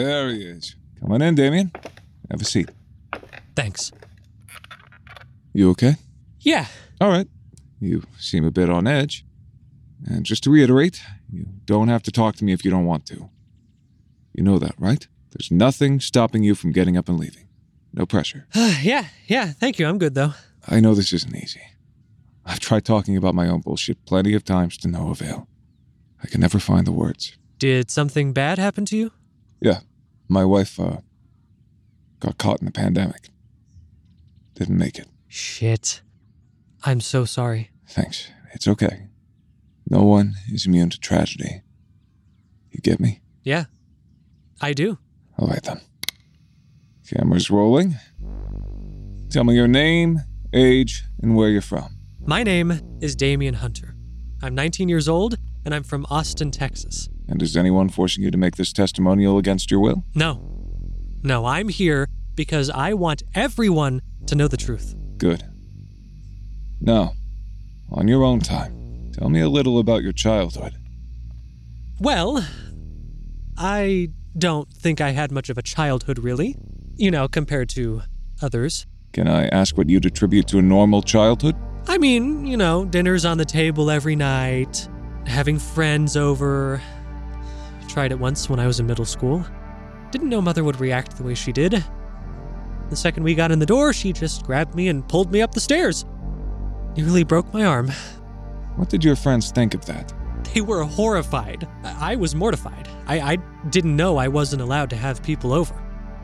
There he is. Come on in, Damien. Have a seat. Thanks. You okay? Yeah. All right. You seem a bit on edge. And just to reiterate, you don't have to talk to me if you don't want to. You know that, right? There's nothing stopping you from getting up and leaving. No pressure. Yeah, thank you. I'm good, though. I know this isn't easy. I've tried talking about my own bullshit plenty of times to no avail. I can never find the words. Did something bad happen to you? Yeah. My wife, got caught in the pandemic. Didn't make it. Shit. I'm so sorry. Thanks. It's okay. No one is immune to tragedy. You get me? Yeah, I do. All right, then. Camera's rolling. Tell me your name, age, and where you're from. My name is Damien Hunter. I'm 19 years old, and I'm from Austin, Texas. And is anyone forcing you to make this testimonial against your will? No, I'm here because I want everyone to know the truth. Good. Now, on your own time, tell me a little about your childhood. Well, I don't think I had much of a childhood, really. Compared to others. Can I ask what you'd attribute to a normal childhood? I mean, dinners on the table every night, having friends over. Tried it once when I was in middle school. Didn't know Mother would react the way she did. The second we got in the door, she just grabbed me and pulled me up the stairs. Nearly broke my arm. What did your friends think of that? They were horrified. I was mortified. I didn't know I wasn't allowed to have people over.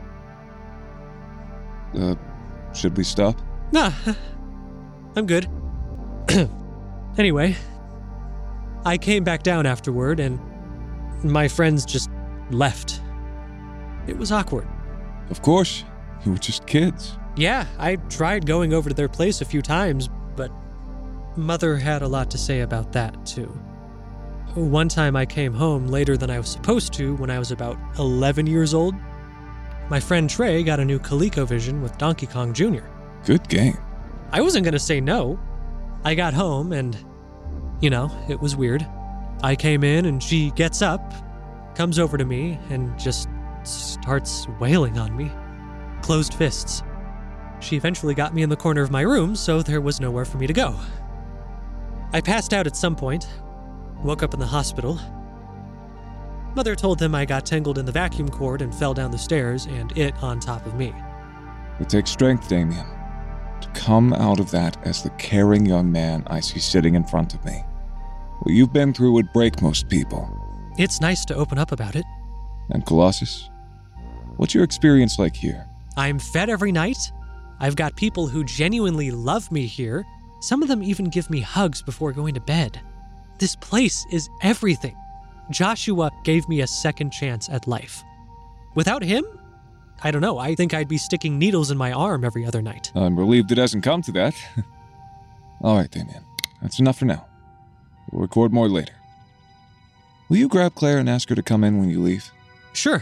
Should we stop? Nah, I'm good. Anyway, I came back down afterward and my friends just left. It was awkward. Of course, you were just kids. Yeah, I tried going over to their place a few times, but Mother had a lot to say about that, too. One time I came home later than I was supposed to when I was about 11 years old. My friend Trey got a new ColecoVision with Donkey Kong Jr. Good game. I wasn't going to say no. I got home and, it was weird. I came in and she gets up, comes over to me, and just starts wailing on me. Closed fists. She eventually got me in the corner of my room, so there was nowhere for me to go. I passed out at some point, woke up in the hospital. Mother told them I got tangled in the vacuum cord and fell down the stairs, and it on top of me. It takes strength, Damien, to come out of that as the caring young man I see sitting in front of me. What you've been through would break most people. It's nice to open up about it. And Colossus? What's your experience like here? I'm fed every night. I've got people who genuinely love me here. Some of them even give me hugs before going to bed. This place is everything. Joshua gave me a second chance at life. Without him, I don't know, I think I'd be sticking needles in my arm every other night. I'm relieved it hasn't come to that. All right, Damien. That's enough for now. We'll record more later. Will you grab Claire and ask her to come in when you leave? Sure.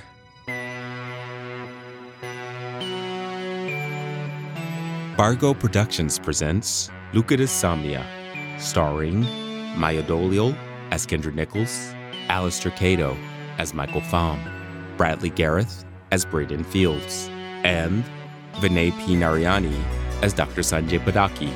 Bargo Productions presents Lucas Somnia, starring Maya Dolial as Kendra Nichols, Alistair Cato as Michael Pham, Bradley Gareth as Braden Fields, and Vinay P. Narayani as Dr. Sanjay Padaki.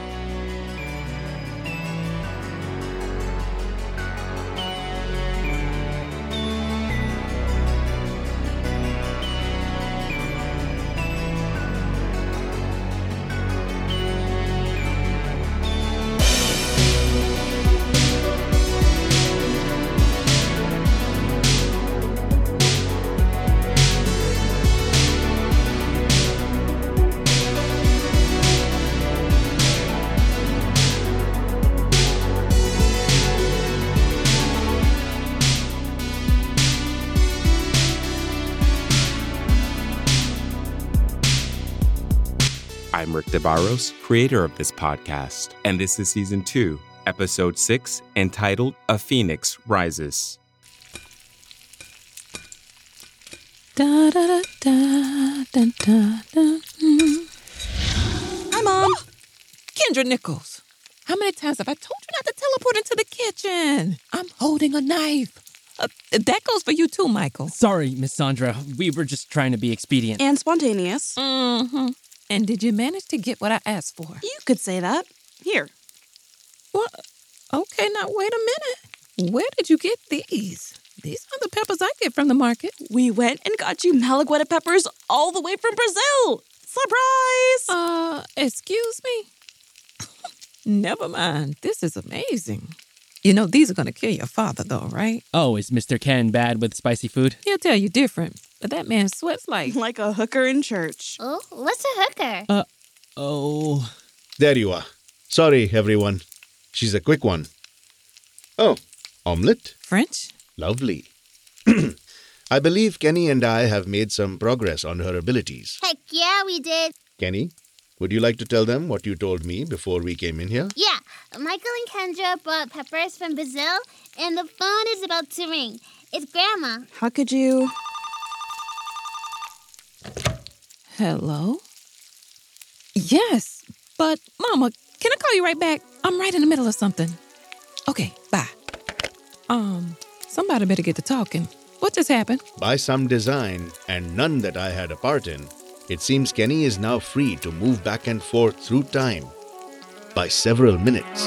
I'm Rick DeBarros, creator of this podcast, and this is Season 2, Episode 6, entitled A Phoenix Rises. Da, da, da, da, da, da. Hi, Mom. Kendra Nichols. How many times have I told you not to teleport into the kitchen? I'm holding a knife. That goes for you too, Michael. Sorry, Miss Sandra. We were just trying to be expedient. And spontaneous. Mm-hmm. And did you manage to get what I asked for? You could say that. Here. What? Okay, now wait a minute. Where did you get these? These are the peppers I get from the market. We went and got you Malagueta peppers all the way from Brazil. Surprise! Excuse me? Never mind. This is amazing. You know, these are going to kill your father, though, right? Oh, is Mr. Ken bad with spicy food? He'll tell you different. But that man sweats like... Like a hooker in church. Oh, what's a hooker? Oh. There you are. Sorry, everyone. She's a quick one. Oh, omelette? French? Lovely. I believe Kenny and I have made some progress on her abilities. Heck yeah, we did. Kenny, would you like to tell them what you told me before we came in here? Yeah, Michael and Kendra bought peppers from Brazil, and the phone is about to ring. It's Grandma. How could you... Hello? Yes, but Mama, can I call you right back? I'm right in the middle of something. Okay, bye. Somebody better get to talking. What just happened? By some design, and none that I had a part in, it seems Kenny is now free to move back and forth through time by several minutes.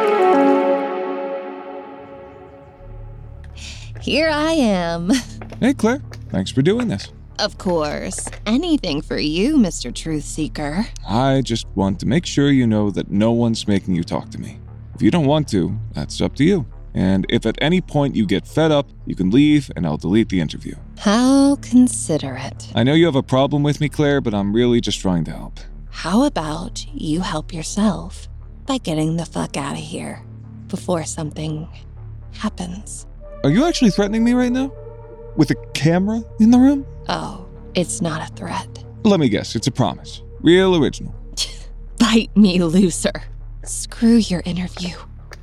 Here I am. Hey, Claire. Thanks for doing this. Of course. Anything for you, Mr. Truth Seeker. I just want to make sure you know that no one's making you talk to me. If you don't want to, that's up to you. And if at any point you get fed up, you can leave and I'll delete the interview. How considerate. I know you have a problem with me, Claire, but I'm really just trying to help. How about you help yourself by getting the fuck out of here before something happens? Are you actually threatening me right now? With a camera in the room? Oh, it's not a threat. Let me guess, it's a promise. Real original. Bite me looser. Screw your interview.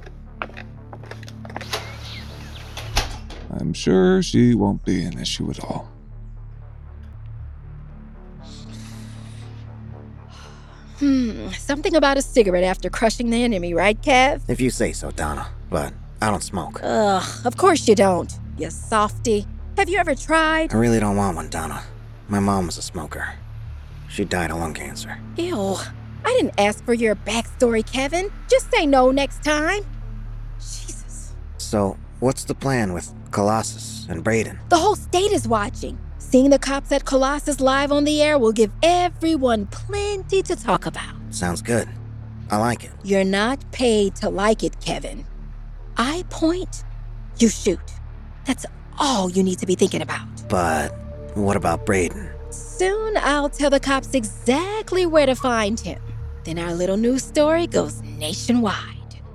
I'm sure she won't be an issue at all. Something about a cigarette after crushing the enemy, right, Kev? If you say so, Donna. But I don't smoke. Ugh, of course you don't, you softy. Have you ever tried? I really don't want one, Donna. My mom was a smoker. She died of lung cancer. Ew. I didn't ask for your backstory, Kevin. Just say no next time. Jesus. So, what's the plan with Colossus and Brayden? The whole state is watching. Seeing the cops at Colossus live on the air will give everyone plenty to talk about. Sounds good. I like it. You're not paid to like it, Kevin. I point, you shoot. That's all you need to be thinking about. But what about Brayden? Soon I'll tell the cops exactly where to find him. Then our little news story goes nationwide.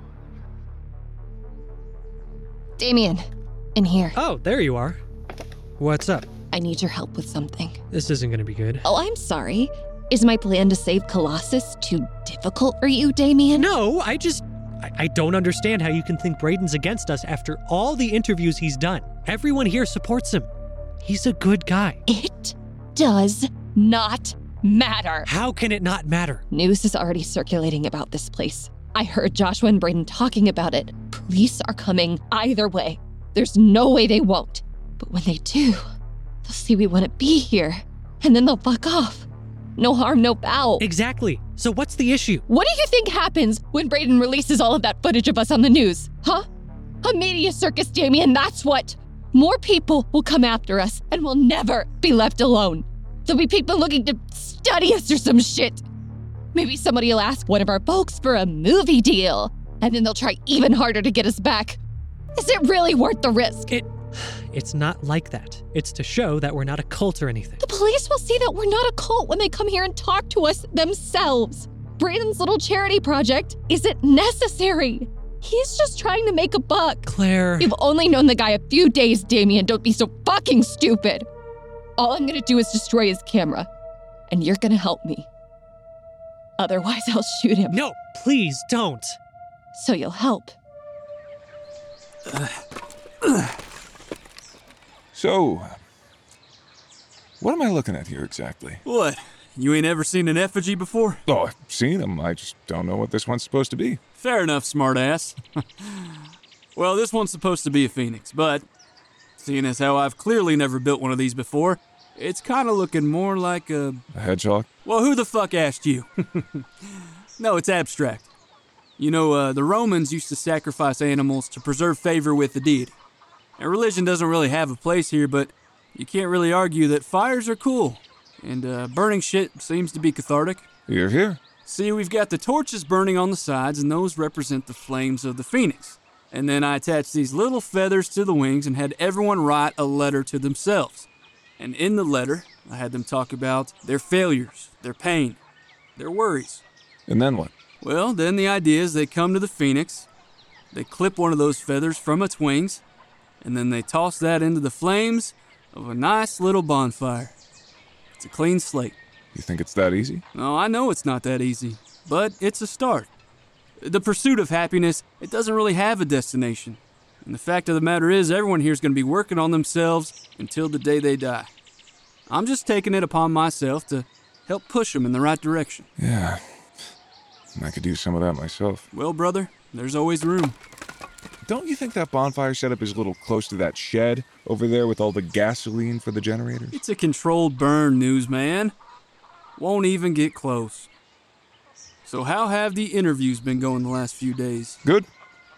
Damien, in here. Oh, there you are. What's up? I need your help with something. This isn't going to be good. Oh, I'm sorry. Is my plan to save Colossus too difficult for you, Damien? No, I don't understand how you can think Brayden's against us after all the interviews he's done. Everyone here supports him. He's a good guy. It does not matter. How can it not matter? News is already circulating about this place. I heard Joshua and Brayden talking about it. Police are coming either way. There's no way they won't. But when they do, they'll see we wouldn't be here, and then they'll fuck off. No harm, no foul. Exactly. So what's the issue? What do you think happens when Brayden releases all of that footage of us on the news? Huh? A media circus, Damien, that's what. More people will come after us, and we'll never be left alone. There'll be people looking to study us or some shit. Maybe somebody will ask one of our folks for a movie deal, and then they'll try even harder to get us back. Is it really worth the risk? It's not like that. It's to show that we're not a cult or anything. The police will see that we're not a cult when they come here and talk to us themselves. Brayden's little charity project isn't necessary. He's just trying to make a buck. Claire. You've only known the guy a few days, Damien. Don't be so fucking stupid. All I'm gonna do is destroy his camera. And you're gonna help me. Otherwise, I'll shoot him. No, please don't. So you'll help. So, what am I looking at here exactly? What? You ain't ever seen an effigy before? Oh, I've seen them. I just don't know what this one's supposed to be. Fair enough, smartass. Well, this one's supposed to be a phoenix, but Seeing as how I've clearly never built one of these before, it's kind of looking more like a hedgehog? Well, who the fuck asked you? No, it's abstract. You know, the Romans used to sacrifice animals to preserve favor with the deity. And religion doesn't really have a place here, but you can't really argue that fires are cool. And burning shit seems to be cathartic. You're here. See, we've got the torches burning on the sides, and those represent the flames of the phoenix. And then I attached these little feathers to the wings and had everyone write a letter to themselves. And in the letter, I had them talk about their failures, their pain, their worries. And then what? Well, then the idea is they come to the phoenix, they clip one of those feathers from its wings, and then they toss that into the flames of a nice little bonfire. It's a clean slate. You think it's that easy? No, I know it's not that easy, but it's a start. The pursuit of happiness, it doesn't really have a destination. And the fact of the matter is, everyone here is going to be working on themselves until the day they die. I'm just taking it upon myself to help push them in the right direction. Yeah, I could use some of that myself. Well, brother, there's always room. Don't you think that bonfire setup is a little close to that shed over there with all the gasoline for the generators? It's a controlled burn, newsman. Won't even get close. So how have the interviews been going the last few days? Good.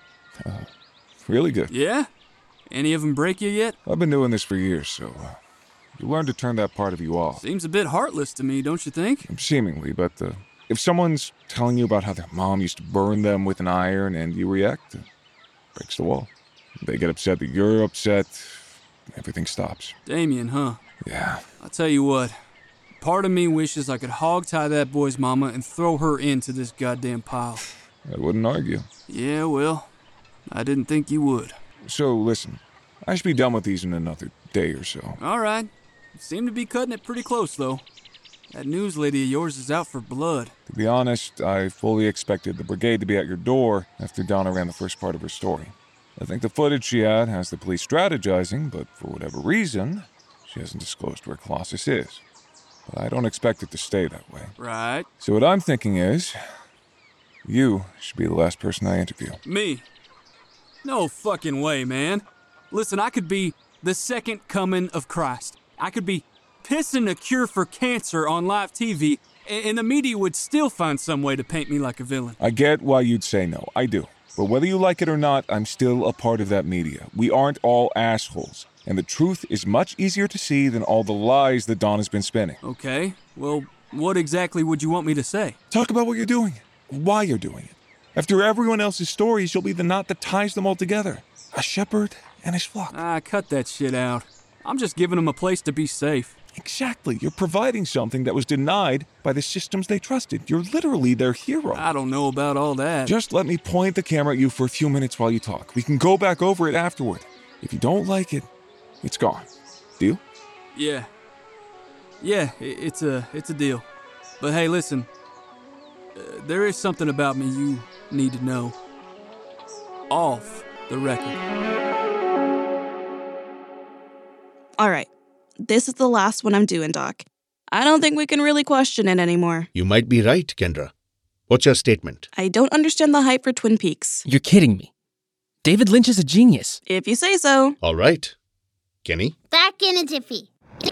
Really good. Yeah? Any of them break you yet? I've been doing this for years, so you learn to turn that part of you off. Seems a bit heartless to me, don't you think? Seemingly, but if someone's telling you about how their mom used to burn them with an iron and you react, it breaks the wall. They get upset that you're upset, everything stops. Damien, huh? Yeah. I'll tell you what. Part of me wishes I could hog-tie that boy's mama and throw her into this goddamn pile. I wouldn't argue. Yeah, well, I didn't think you would. So, listen, I should be done with these in another day or so. All right. You seem to be cutting it pretty close, though. That news lady of yours is out for blood. To be honest, I fully expected the brigade to be at your door after Donna ran the first part of her story. I think the footage she had has the police strategizing, but for whatever reason, she hasn't disclosed where Colossus is. But I don't expect it to stay that way. Right. So what I'm thinking is, you should be the last person I interview. Me? No fucking way, man. Listen, I could be the second coming of Christ. I could be pissing a cure for cancer on live TV, and the media would still find some way to paint me like a villain. I get why you'd say no. I do. But whether you like it or not, I'm still a part of that media. We aren't all assholes. And the truth is much easier to see than all the lies that Dawn has been spinning. Okay, well, what exactly would you want me to say? Talk about what you're doing, why you're doing it. After everyone else's stories, you'll be the knot that ties them all together. A shepherd and his flock. Cut that shit out. I'm just giving them a place to be safe. Exactly. You're providing something that was denied by the systems they trusted. You're literally their hero. I don't know about all that. Just let me point the camera at you for a few minutes while you talk. We can go back over it afterward. If you don't like it, it's gone. Deal? Yeah. Yeah, it's a deal. But hey, listen. There is something about me you need to know. Off the record. All right. This is the last one I'm doing, Doc. I don't think we can really question it anymore. You might be right, Kendra. What's your statement? I don't understand the hype for Twin Peaks. You're kidding me. David Lynch is a genius. If you say so. All right. Kenny? Back in a jiffy.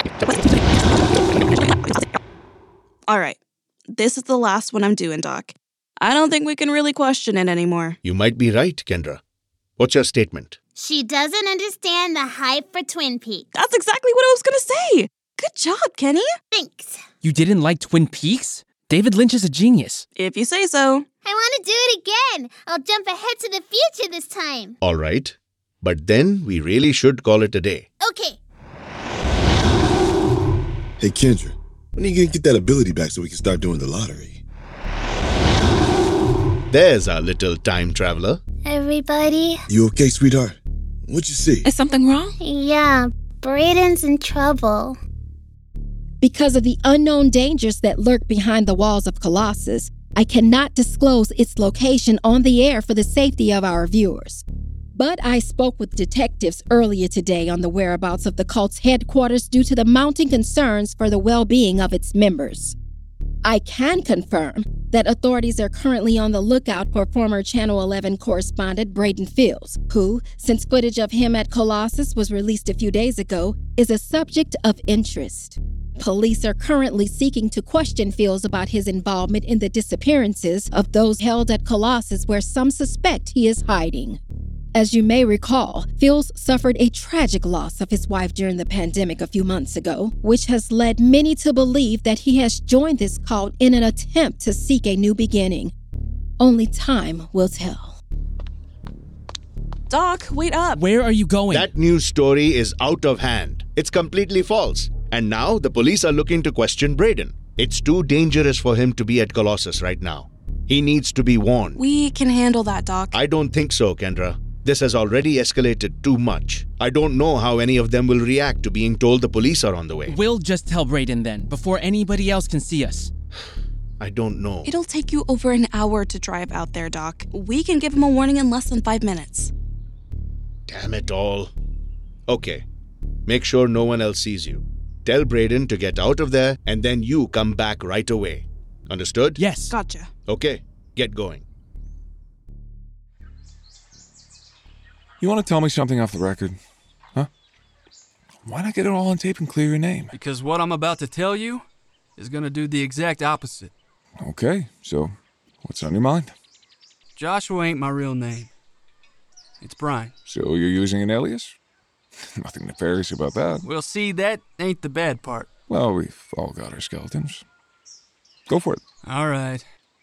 All right. This is the last one I'm doing, Doc. I don't think we can really question it anymore. You might be right, Kendra. What's your statement? She doesn't understand the hype for Twin Peaks. That's exactly what I was going to say. Good job, Kenny. Thanks. You didn't like Twin Peaks? David Lynch is a genius. If you say so. I want to do it again. I'll jump ahead to the future this time. All right. But then we really should call it a day. Okay. Hey, Kendra, when are you going to get that ability back so we can start doing the lottery? There's our little time traveler. Everybody? You okay, sweetheart? What'd you see? Is something wrong? Yeah, Brayden's in trouble. Because of the unknown dangers that lurk behind the walls of Colossus, I cannot disclose its location on the air for the safety of our viewers. But I spoke with detectives earlier today on the whereabouts of the cult's headquarters due to the mounting concerns for the well-being of its members. I can confirm that authorities are currently on the lookout for former Channel 11 correspondent Braden Fields, who, since footage of him at Colossus was released a few days ago, is a subject of interest. Police are currently seeking to question Fields about his involvement in the disappearances of those held at Colossus, where some suspect he is hiding. As you may recall, Fields suffered a tragic loss of his wife during the pandemic a few months ago, which has led many to believe that he has joined this cult in an attempt to seek a new beginning. Only time will tell. Doc, wait up. Where are you going? That news story is out of hand. It's completely false. And now the police are looking to question Braden. It's too dangerous for him to be at Colossus right now. He needs to be warned. We can handle that, Doc. I don't think so, Kendra. This has already escalated too much. I don't know how any of them will react to being told the police are on the way. We'll just tell Braden then, before anybody else can see us. I don't know. It'll take you over an hour to drive out there, Doc. We can give him a warning in less than 5 minutes. Damn it all. Okay. Make sure no one else sees you. Tell Braden to get out of there, and then you come back right away. Understood? Yes. Gotcha. Okay, get going. You want to tell me something off the record? Huh? Why not get it all on tape and clear your name? Because what I'm about to tell you is going to do the exact opposite. Okay, so what's on your mind? Joshua ain't my real name. It's Brian. So you're using an alias? Nothing nefarious about that. Well, see, that ain't the bad part. Well, we've all got our skeletons. Go for it. All right.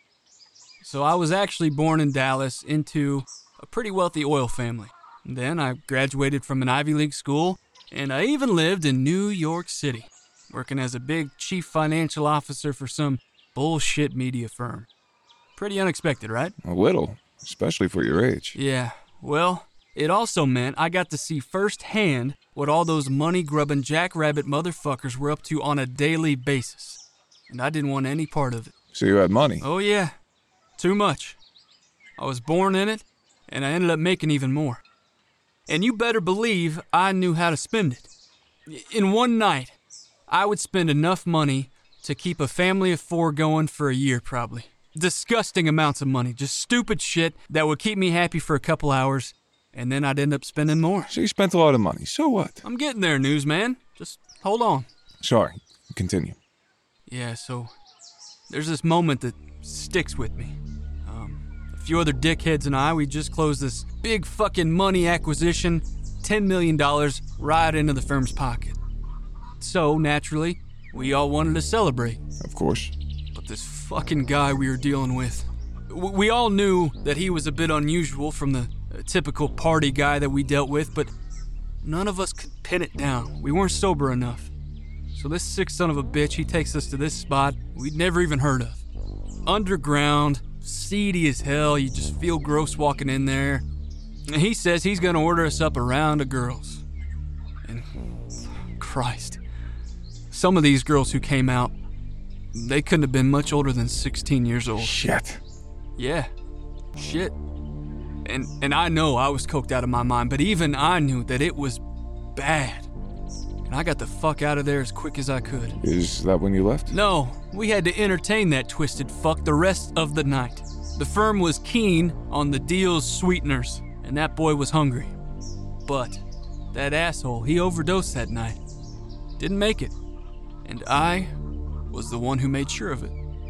So I was actually born in Dallas into a pretty wealthy oil family. Then I graduated from an Ivy League school, and I even lived in New York City, working as a big chief financial officer for some bullshit media firm. Pretty unexpected, right? A little, especially for your age. Yeah, well, it also meant I got to see firsthand what all those money-grubbing jackrabbit motherfuckers were up to on a daily basis. And I didn't want any part of it. So you had money? Oh yeah, too much. I was born in it, and I ended up making even more. And you better believe I knew how to spend it. In one night, I would spend enough money to keep a family of 4 going for a year probably. Disgusting amounts of money, just stupid shit that would keep me happy for a couple hours, and then I'd end up spending more. So you spent a lot of money, so what? I'm getting there, newsman. Just hold on. Sorry, continue. Yeah, so there's this moment that sticks with me. A few other dickheads and I, we just closed this big fucking money acquisition, $10 million right into the firm's pocket. So, naturally, we all wanted to celebrate. Of course. But this fucking guy we were dealing with, we all knew that he was a bit unusual from the typical party guy that we dealt with, but none of us could pin it down. We weren't sober enough. So this sick son of a bitch, he takes us to this spot we'd never even heard of. Underground, seedy as hell, you just feel gross walking in there. And he says he's gonna order us up a round of girls. And Christ, some of these girls who came out, they couldn't have been much older than 16 years old. Shit. Yeah, shit. And I know I was coked out of my mind, but even I knew that it was bad. And I got the fuck out of there as quick as I could. Is that when you left? No, we had to entertain that twisted fuck the rest of the night. The firm was keen on the deal's sweeteners, and that boy was hungry. But that asshole, he overdosed that night. Didn't make it. And I was the one who made sure of it.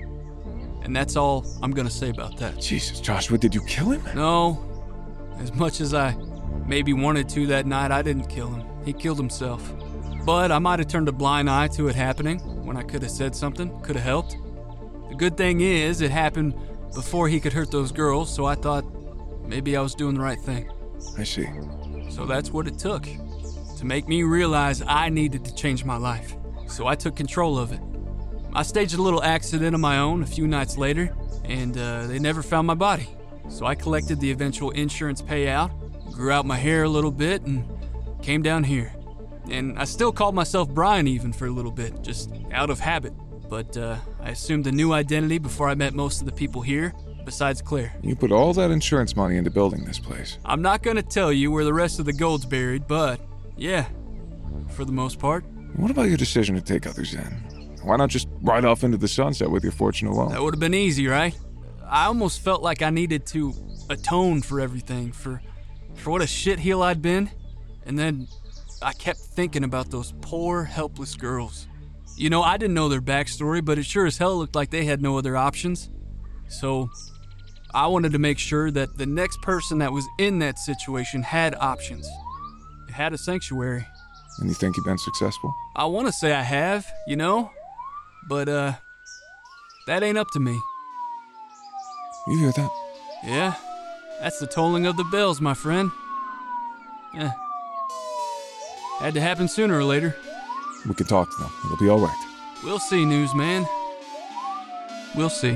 And that's all I'm gonna say about that. Jesus, Joshua, did you kill him? No. As much as I maybe wanted to that night, I didn't kill him. He killed himself. But I might have turned a blind eye to it happening when I could have said something, could have helped. The good thing is, it happened before he could hurt those girls, so I thought maybe I was doing the right thing. I see. So that's what it took, to make me realize I needed to change my life. So I took control of it. I staged a little accident of my own a few nights later, and they never found my body. So I collected the eventual insurance payout, grew out my hair a little bit, and came down here. And I still called myself Brian even for a little bit, just out of habit. But I assumed a new identity before I met most of the people here, besides Claire. You put all that insurance money into building this place. I'm not gonna tell you where the rest of the gold's buried, but yeah, for the most part. What about your decision to take others in? Why not just ride off into the sunset with your fortune alone. That would have been easy, right? I almost felt like I needed to atone for everything, for what a shitheel I'd been. And then I kept thinking about those poor, helpless girls. You know, I didn't know their backstory, but it sure as hell looked like they had no other options. So I wanted to make sure that the next person that was in that situation had options. It had a sanctuary. And you think you've been successful? I want to say I have, you know? But, that ain't up to me. You hear that? Yeah, that's the tolling of the bells, my friend. Had to happen sooner or later. We can talk to them. It'll be all right. We'll see, newsman. We'll see.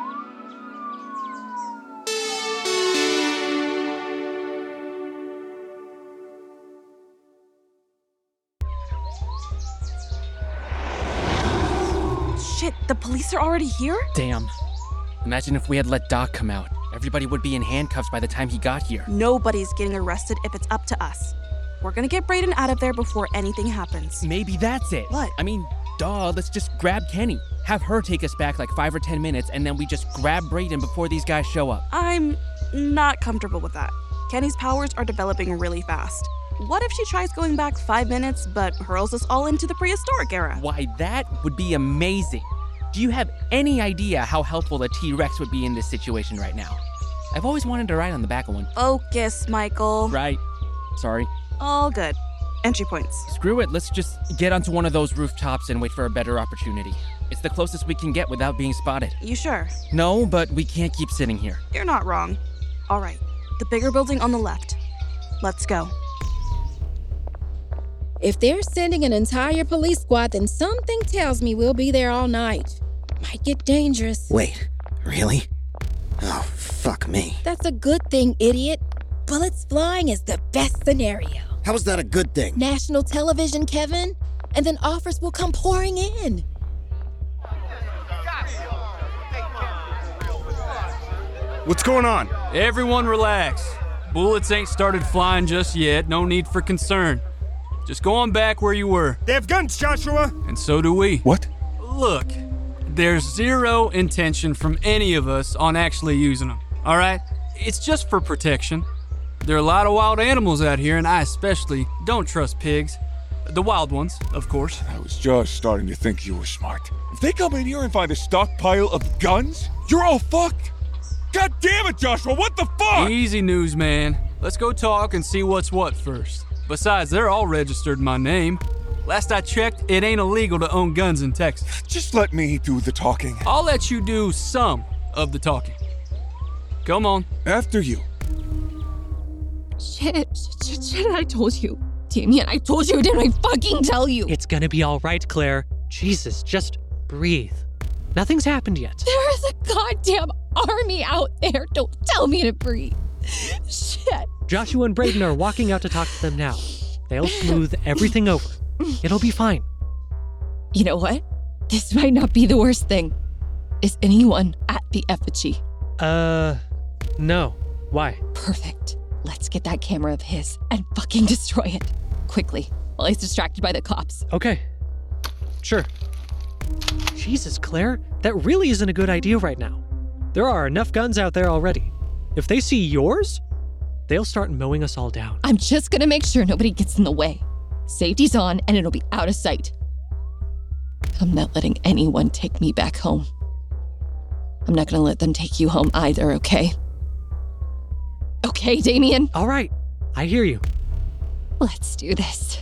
Shit, the police are already here? Damn. Imagine if we had let Doc come out. Everybody would be in handcuffs by the time he got here. Nobody's getting arrested if it's up to us. We're gonna get Brayden out of there before anything happens. Maybe that's it. What? I mean, let's just grab Kenny. Have her take us back like 5 or 10 minutes, and then we just grab Brayden before these guys show up. I'm not comfortable with that. Kenny's powers are developing really fast. What if she tries going back 5 minutes, but hurls us all into the prehistoric era? Why, that would be amazing. Do you have any idea how helpful a T-Rex would be in this situation right now? I've always wanted to ride on the back of one. Focus, Michael. Right. Sorry. All good. Entry points. Screw it, let's just get onto one of those rooftops and wait for a better opportunity. It's the closest we can get without being spotted. You sure? No, but we can't keep sitting here. You're not wrong. All right, the bigger building on the left. Let's go. If they're sending an entire police squad, then something tells me we'll be there all night. Might get dangerous. Wait, really? Oh, fuck me. That's a good thing, idiot. Bullets flying is the best scenario. How is that a good thing? National television, Kevin. And then offers will come pouring in. What's going on? Everyone relax. Bullets ain't started flying just yet. No need for concern. Just go on back where you were. They have guns, Joshua! And so do we. What? Look, there's zero intention from any of us on actually using them, all right? It's just for protection. There are a lot of wild animals out here, and I especially don't trust pigs. The wild ones, of course. I was just starting to think you were smart. If they come in here and find a stockpile of guns, you're all fucked. God damn it, Joshua, what the fuck? Easy, newsman. Let's go talk and see what's what first. Besides, they're all registered in my name. Last I checked, it ain't illegal to own guns in Texas. Just let me do the talking. I'll let you do some of the talking. Come on. After you. Shit, I told you. Damien, I told you, didn't I fucking tell you? It's gonna be all right, Claire. Jesus, just breathe. Nothing's happened yet. There is a goddamn army out there. Don't tell me to breathe. Shit. Joshua and Brayden are walking out to talk to them now. They'll smooth everything over. It'll be fine. You know what? This might not be the worst thing. Is anyone at the effigy? No. Why? Perfect. Let's get that camera of his and fucking destroy it. Quickly, while he's distracted by the cops. Okay. Sure. Jesus, Claire, that really isn't a good idea right now. There are enough guns out there already. If they see yours, they'll start mowing us all down. I'm just gonna make sure nobody gets in the way. Safety's on and it'll be out of sight. I'm not letting anyone take me back home. I'm not gonna let them take you home either, okay? Okay, Damien? All right, I hear you. Let's do this.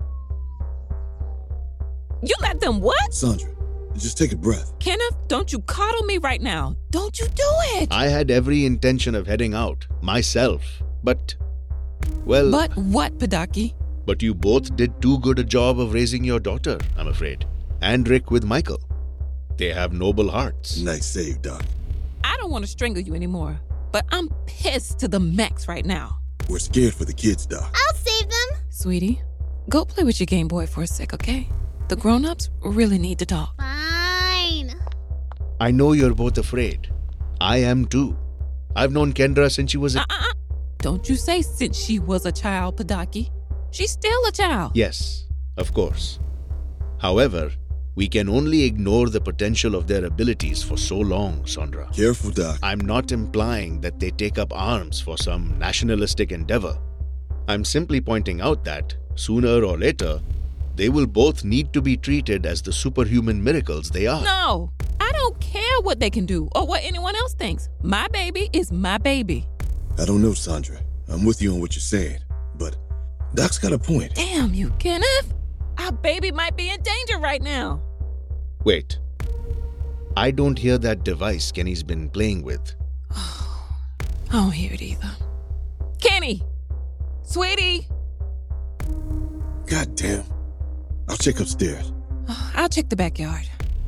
You let them what? Sandra, just take a breath. Kenneth, don't you coddle me right now. Don't you do it. I had every intention of heading out, myself. But, well... But what, Padaki? But you both did too good a job of raising your daughter, I'm afraid. And Rick with Michael. They have noble hearts. Nice save, Doc. I don't want to strangle you anymore, but I'm pissed to the max right now. We're scared for the kids, Doc. I'll save them. Sweetie, go play with your Game Boy for a sec, okay? The grown-ups really need to talk. Fine. I know you're both afraid. I am too. I've known Kendra since she was a... Don't you say since she was a child, Padaki. She's still a child. Yes, of course. However, We can only ignore the potential of their abilities for so long, Sondra. Careful, Doc. I'm not implying that they take up arms for some nationalistic endeavor. I'm simply pointing out that, sooner or later, they will both need to be treated as the superhuman miracles they are. No, I don't care what they can do or what anyone else thinks. My baby is my baby. I don't know, Sondra. I'm with you on what you're saying, but Doc's got a point. Damn you, Kenneth. Our baby might be in danger right now. Wait. I don't hear that device Kenny's been playing with. I don't hear it either. Kenny! Sweetie! God damn. I'll check upstairs. I'll check the backyard.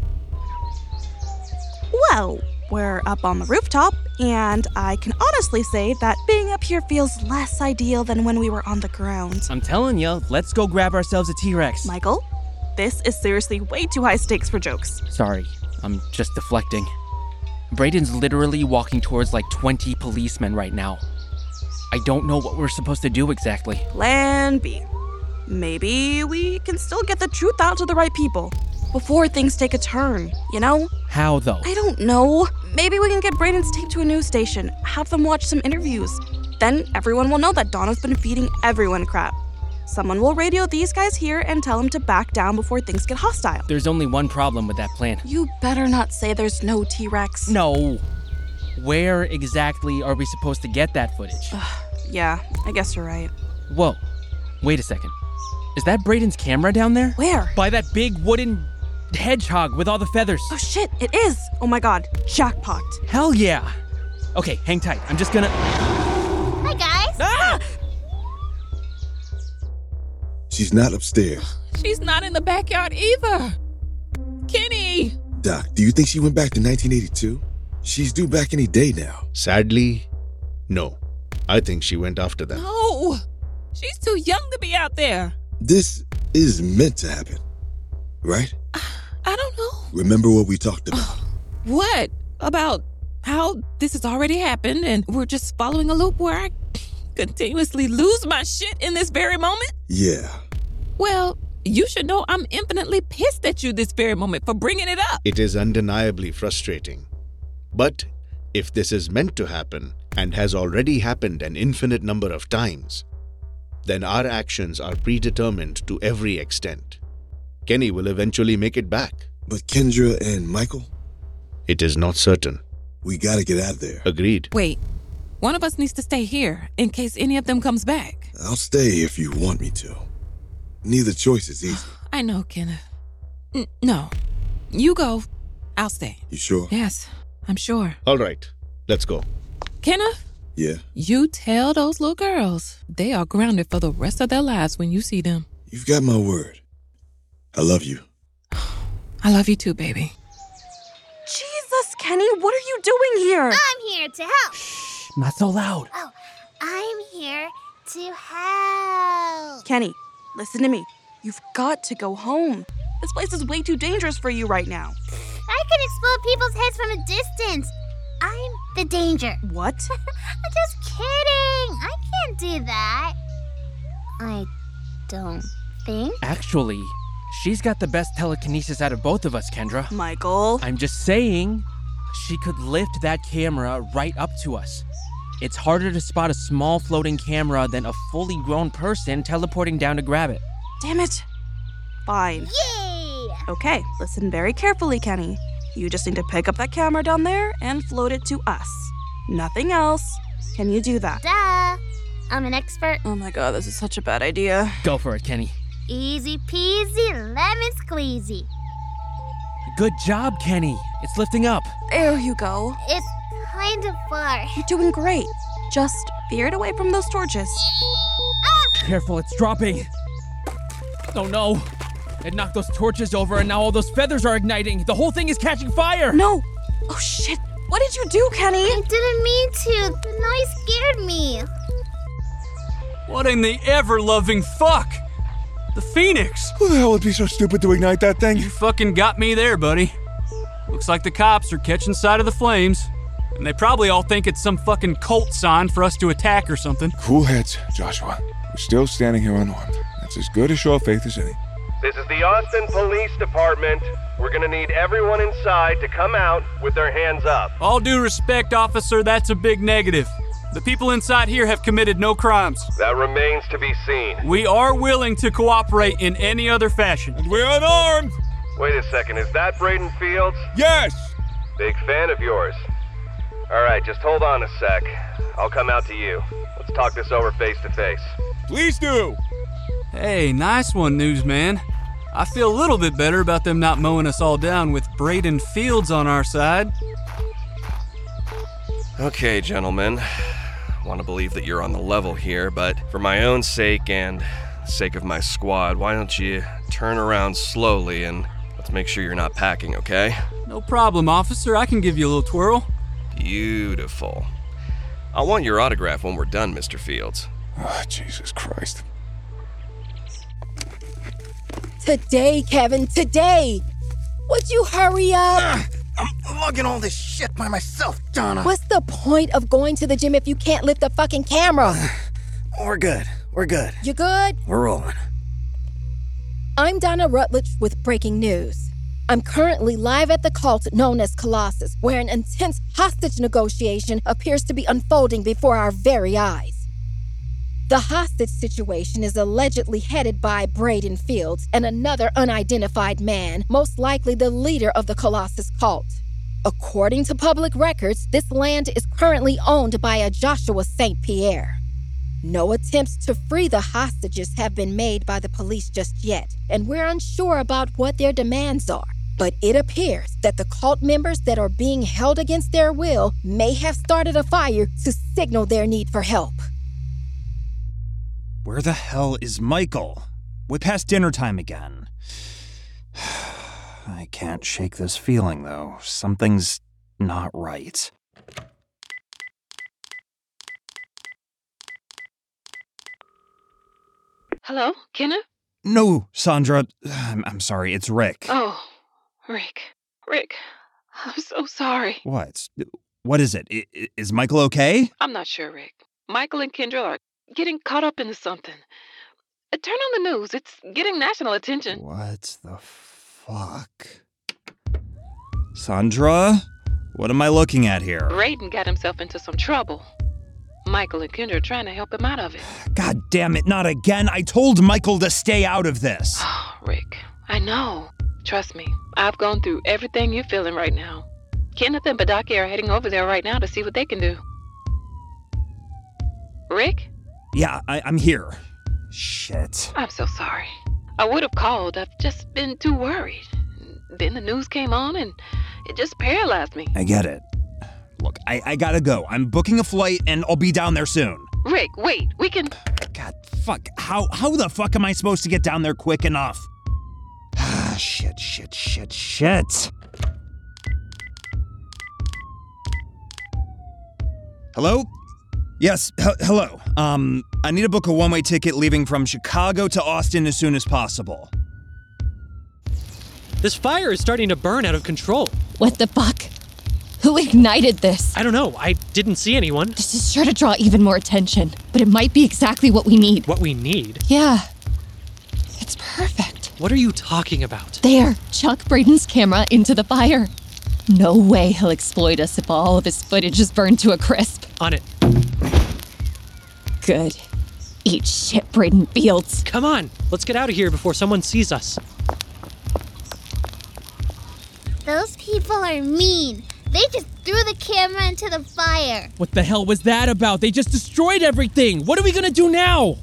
Well, we're up on the rooftop, and I can honestly say that being up here feels less ideal than when we were on the ground. I'm telling you, let's go grab ourselves a T-Rex. Michael, this is seriously way too high stakes for jokes. Sorry, I'm just deflecting. Brayden's literally walking towards like 20 policemen right now. I don't know what we're supposed to do exactly. Plan B. Maybe we can still get the truth out to the right people before things take a turn, you know? How though? I don't know. Maybe we can get Brayden's tape to a news station, have them watch some interviews. Then everyone will know that Donna's been feeding everyone crap. Someone will radio these guys here and tell them to back down before things get hostile. There's only one problem with that plan. You better not say there's no T-Rex. No. Where exactly are we supposed to get that footage? Yeah, I guess you're right. Whoa. Wait a second. Is that Brayden's camera down there? Where? By that big wooden hedgehog with all the feathers. Oh shit, it is! Oh my god, jackpot. Hell yeah! Okay, hang tight. I'm just gonna... Hi, guys. Ah! She's not upstairs. She's not in the backyard either. Kenny! Doc, do you think she went back to 1982? She's due back any day now. Sadly, no. I think she went after them. No! She's too young to be out there. This is meant to happen, right? I don't know. Remember what we talked about? What? About how this has already happened and we're just following a loop where I continuously lose my shit in this very moment? Yeah. Well, you should know I'm infinitely pissed at you this very moment for bringing it up. It is undeniably frustrating. But if this is meant to happen and has already happened an infinite number of times, then our actions are predetermined to every extent. Kenny will eventually make it back. But Kendra and Michael? It is not certain. We gotta get out of there. Agreed. Wait, one of us needs to stay here in case any of them comes back. I'll stay if you want me to. Neither choice is easy. I know, Kenneth. No, you go. I'll stay. You sure? Yes, I'm sure. All right, let's go. Kenneth? Yeah? You tell those little girls they are grounded for the rest of their lives when you see them. You've got my word. I love you. I love you too, baby. Jesus, Kenny, what are you doing here? I'm here to help. Not so loud. Oh, I'm here to help. Kenny, listen to me. You've got to go home. This place is way too dangerous for you right now. I can explode people's heads from a distance. I'm the danger. What? I'm just kidding. I can't do that. I don't think. Actually, she's got the best telekinesis out of both of us, Kendra. Michael. I'm just saying, she could lift that camera right up to us. It's harder to spot a small floating camera than a fully grown person teleporting down to grab it. Damn it. Fine. Yay! Okay, listen very carefully, Kenny. You just need to pick up that camera down there and float it to us. Nothing else. Can you do that? Duh. I'm an expert. Oh my god, this is such a bad idea. Go for it, Kenny. Easy peasy, lemon squeezy. Good job, Kenny. It's lifting up. There you go. It's kind of far. You're doing great. Just veer it away from those torches. Careful, it's dropping. Oh no. It knocked those torches over and now all those feathers are igniting. The whole thing is catching fire. No. Oh shit. What did you do, Kenny? I didn't mean to. The noise scared me. What in the ever-loving fuck? The Phoenix! Who the hell would be so stupid to ignite that thing? You fucking got me there, buddy. Looks like the cops are catching sight of the flames. And they probably all think it's some fucking cult sign for us to attack or something. Cool heads, Joshua. We're still standing here unarmed. That's as good a show of faith as any. This is the Austin Police Department. We're gonna need everyone inside to come out with their hands up. All due respect, officer, that's a big negative. The people inside here have committed no crimes. That remains to be seen. We are willing to cooperate in any other fashion. And we're unarmed! Wait a second, is that Braden Fields? Yes! Big fan of yours. All right, just hold on a sec. I'll come out to you. Let's talk this over face to face. Please do! Hey, nice one, newsman. I feel a little bit better about them not mowing us all down with Braden Fields on our side. Okay, gentlemen. I want to believe that you're on the level here, but for my own sake and the sake of my squad, why don't you turn around slowly and let's make sure you're not packing, okay? No problem, officer. I can give you a little twirl. Beautiful. I want your autograph when we're done, Mr. Fields. Oh, Jesus Christ. Today, Kevin, today! Would you hurry up? I'm lugging all this shit by myself, Donna. What's the point of going to the gym if you can't lift a fucking camera? We're good. We're good. You good? We're rolling. I'm Donna Rutledge with breaking news. I'm currently live at the cult known as Colossus, where an intense hostage negotiation appears to be unfolding before our very eyes. The hostage situation is allegedly headed by Braden Fields and another unidentified man, most likely the leader of the Colossus cult. According to public records, this land is currently owned by a Joshua St. Pierre. No attempts to free the hostages have been made by the police just yet, and we're unsure about what their demands are. But it appears that the cult members that are being held against their will may have started a fire to signal their need for help. Where the hell is Michael? Way past dinner time again. I can't shake this feeling, though. Something's not right. Hello, Kenna? No, Sandra. I'm sorry, it's Rick. Oh, Rick. Rick, I'm so sorry. What? What is it? Is Michael okay? I'm not sure, Rick. Michael and Kendra are getting caught up into something. Turn on the news. It's getting national attention. What the fuck? Sandra? What am I looking at here? Braden got himself into some trouble. Michael and Kendra are trying to help him out of it. God damn it, not again. I told Michael to stay out of this. Oh, Rick, I know. Trust me, I've gone through everything you're feeling right now. Kenneth and Badaki are heading over there right now to see what they can do. Rick? Yeah, I'm here. Shit. I'm so sorry. I would have called. I've just been too worried. Then the news came on and it just paralyzed me. I get it. Look, I gotta go. I'm booking a flight and I'll be down there soon. Rick, wait, we can... God, fuck. How the fuck am I supposed to get down there quick enough? Shit. Hello? Yes, hello. I need to book a one-way ticket leaving from Chicago to Austin as soon as possible. This fire is starting to burn out of control. What the fuck? Who ignited this? I don't know. I didn't see anyone. This is sure to draw even more attention, but it might be exactly what we need. What we need? Yeah. It's perfect. What are you talking about? There, chuck Braden's camera into the fire. No way he'll exploit us if all of his footage is burned to a crisp. On it. Good. Eat shit, Braden Fields. Come on, let's get out of here before someone sees us. Those people are mean. They just threw the camera into the fire. What the hell was that about? They just destroyed everything. What are we gonna do now?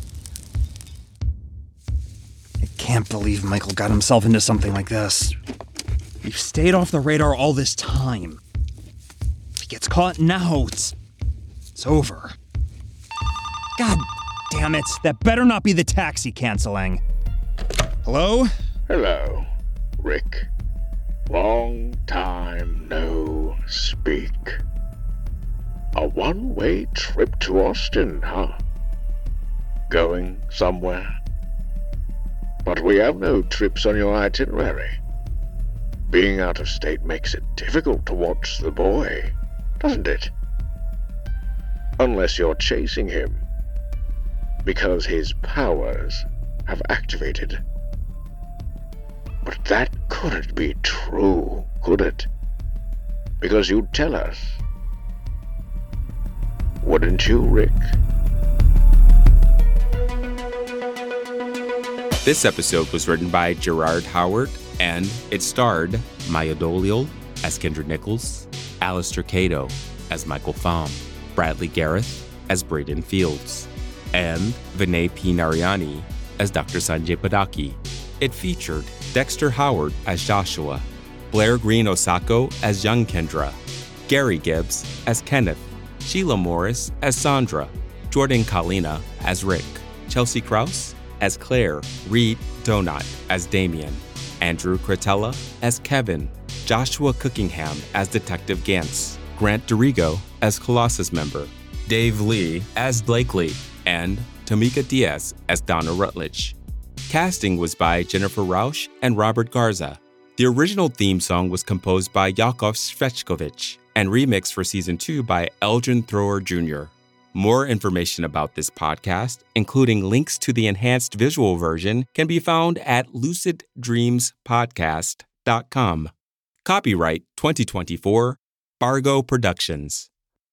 I can't believe Michael got himself into something like this. We've stayed off the radar all this time. If he gets caught now, it's over. God damn it. That better not be the taxi canceling. Hello? Hello, Rick. Long time no speak. A one-way trip to Austin, huh? Going somewhere? But we have no trips on your itinerary. Being out of state makes it difficult to watch the boy, doesn't it? Unless you're chasing him. Because his powers have activated. that couldn't be true, could it? Because you'd tell us. Wouldn't you, Rick? This episode was written by Gerard Howard, and it starred Maya Dolial as Kendra Nichols, Alistair Cato as Michael Pham, Bradley Gareth as Braden Fields, and Vinay P. Narayani as Dr. Sanjay Padaki. It featured Dexter Howard as Joshua, Blair Green Osako as young Kendra, Gary Gibbs as Kenneth, Sheila Morris as Sandra, Jordan Kalina as Rick, Chelsea Krause as Claire, Reed Donut as Damien, Andrew Cretella as Kevin, Joshua Cookingham as Detective Gantz, Grant Dorigo as Colossus member, Dave Lee as Blakely, and Tamika Diaz as Donna Rutledge. Casting was by Jennifer Rausch and Robert Garza. The original theme song was composed by Yakov Svechkovich and remixed for Season 2 by Eldrin Thrower Jr. More information about this podcast, including links to the enhanced visual version, can be found at luciddreamspodcast.com. Copyright 2024, Bargo Productions.